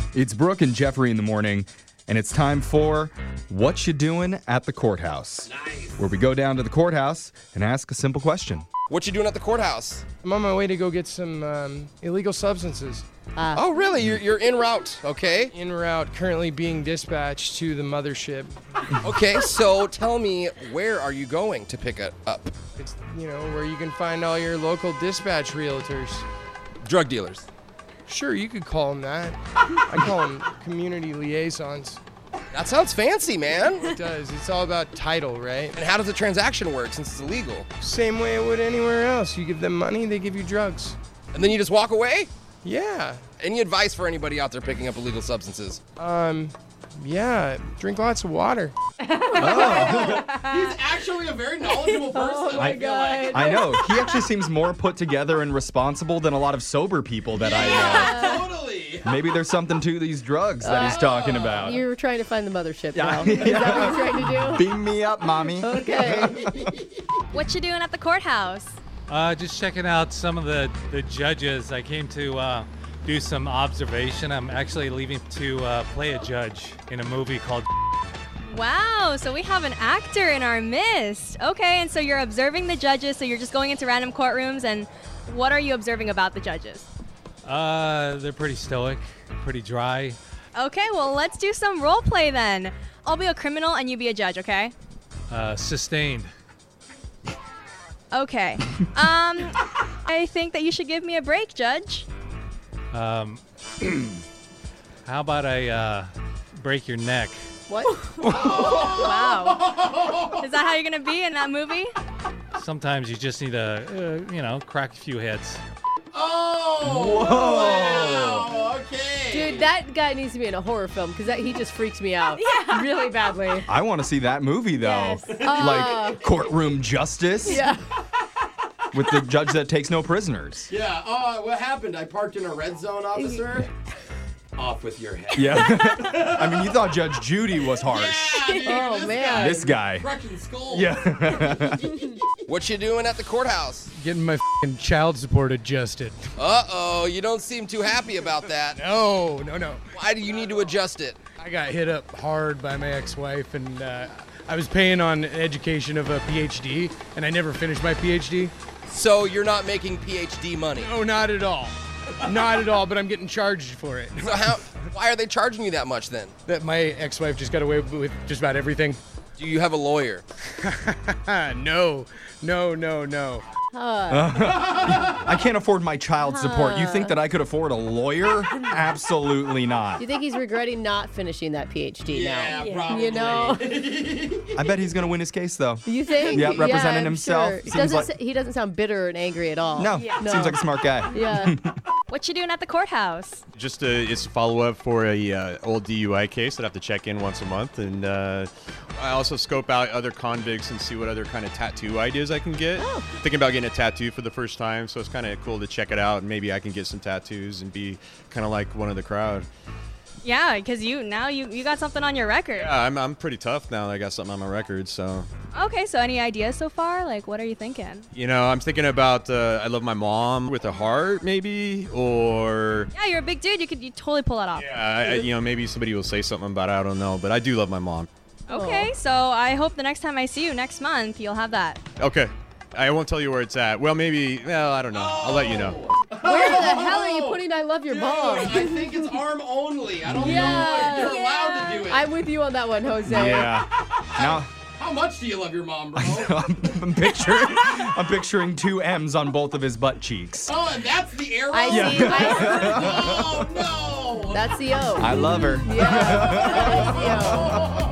It's Brooke and Jeffrey in the morning, and it's time for What You Doing at the Courthouse? Nice. Where we go down to the courthouse and ask a simple question. What you doing at the courthouse? I'm on my way to go get some illegal substances. Oh, really? You're en route, okay? En route, currently being dispatched to the mothership. Okay, so tell me, where are you going to pick it up? It's, where you can find all your local dispatch realtors. Drug dealers. Sure, you could call them that. I call them community liaisons. That sounds fancy, man. It does. It's all about title, right? And how does the transaction work since it's illegal? Same way it would anywhere else. You give them money, they give you drugs. And then you just walk away? Yeah. Any advice for anybody out there picking up illegal substances? Yeah, drink lots of water. He's actually a very knowledgeable person. Oh my God. I know. He actually seems more put together and responsible than a lot of sober people that I know. Totally. Maybe there's something to these drugs that he's talking about. You're trying to find the mothership Yeah. now. Is that what you're trying to do? Beam me up, mommy. Okay. What you doing at the courthouse? Just checking out some of the judges. I came to do some observation. I'm actually leaving to play a judge in a movie called... Wow, so we have an actor in our midst. Okay, and so you're observing the judges, so you're just going into random courtrooms, and what are you observing about the judges? They're pretty stoic, pretty dry. Okay, well, let's do some role play then. I'll be a criminal and you be a judge, okay? Sustained. Okay. I think that you should give me a break, Judge. How about I break your neck? What? Wow. Is that how you're going to be in that movie? Sometimes you just need to, crack a few heads. Oh! Whoa. Wow, okay. Dude, that guy needs to be in a horror film because he just freaks me out really badly. I want to see that movie, though. Yes. Like Courtroom Justice Yeah. with the judge that takes no prisoners. Yeah, what happened? I parked in a red zone, officer? Off with your head. Yeah. I mean, you thought Judge Judy was harsh. Yeah, dude, Oh, this man. guy. This guy. Crushing skulls. Yeah. What you doing at the courthouse? Getting my f***ing child support adjusted. Uh-oh, you don't seem too happy about that. No. Why do you need to adjust it? I got hit up hard by my ex-wife, and I was paying on education of a PhD, and I never finished my PhD. So you're not making PhD money. No, not at all. Not at all, but I'm getting charged for it. So why are they charging you that much then? That my ex-wife just got away with just about everything. Do you have a lawyer? No. I can't afford my child support. You think that I could afford a lawyer? Absolutely not. Do you think he's regretting not finishing that PhD now? probably. You know? I bet he's going to win his case, though. You think? Yeah, representing I'm himself. Sure. Seems like- He doesn't sound bitter and angry at all. No, No. seems like a smart guy. Yeah. What you doing at the courthouse? Just it's a follow-up for a old DUI case that I have to check in once a month, and I also scope out other convicts and see what other kind of tattoo ideas I can get. Thinking about getting a tattoo for the first time, so it's kind of cool to check it out, and maybe I can get some tattoos and be kind of like one of the crowd. Yeah, because you got something on your record. Yeah, I'm pretty tough now that I got something on my record, so. Okay, so any ideas so far? Like, what are you thinking? I'm thinking about I love my mom with a heart, maybe, or. Yeah, you're a big dude. You totally pull that off. Yeah, maybe somebody will say something about it. I don't know, but I do love my mom. Okay, so I hope the next time I see you next month, you'll have that. Okay. I won't tell you where it's at. Well, I don't know. I'll let you know. Where the hell are you putting I love your mom? I think it's arm only. I don't know Yeah. if you're allowed to do it. I'm with you on that one, Jose. Yeah. Now, How much do you love your mom, bro? I'm picturing two M's on both of his butt cheeks. Oh, and that's the arrow? I see. Oh, no. That's the O. I love her. Yeah. That's the O.